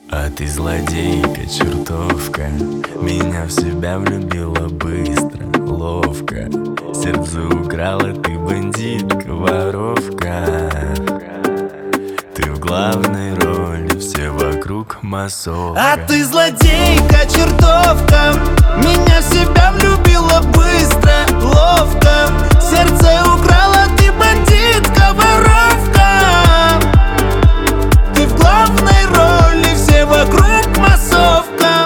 А ты злодейка, чертовка, меня в себя влюбила быстро, ловко. Сердце украла, ты бандитка, воровка. Ты в главной роли, все вокруг массовка. А ты злодейка, чертовка, меня в себя влюбила быстро, ловко. Сердце украла, ты бандитка, воровка. Ты в главной роли, все вокруг массовка.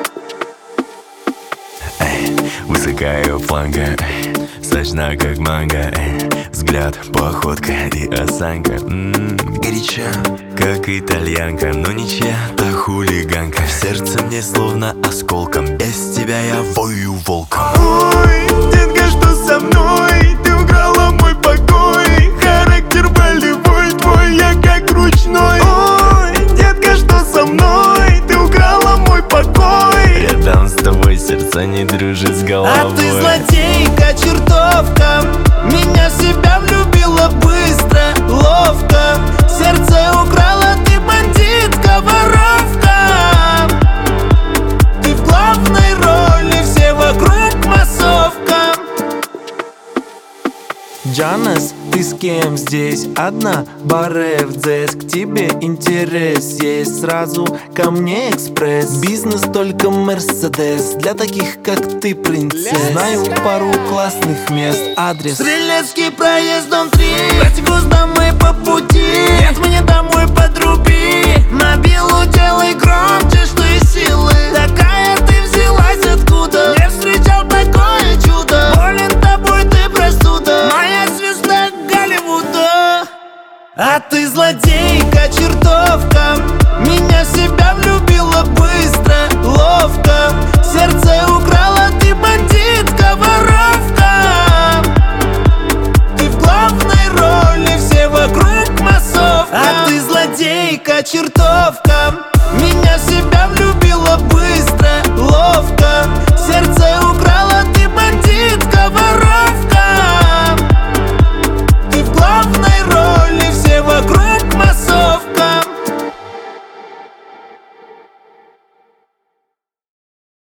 Высокая фланга, сочна как манго. Взгляд, походка и осанка, горяча, как итальянка. Но ничья, та хулиганка. В сердце мне словно осколком, без тебя я вою волком. Ой, детка, что со мной? Ты украла мой покой. Характер болевой твой, я как ручной. Ой, детка, что со мной? Ты украла мой покой. Рядом с тобой сердце не дружит с головой. А ты злодейка, чертовка, меня в себя влюбила быстро, ловко. Сердце украла, ты бандитка, воровка. Ты в главной роли, все вокруг массовка. Джанес, ты с кем здесь? Одна? Баре в ДЗ, к тебе интерес есть. Сразу ко мне экспресс. Бизнес только Мерседес, для таких как ты, принцесс. Знаю пару классных мест, адрес Стрелецкий проезд, дом 3. Братику, с домой по пути. Нет, мне домой подруби.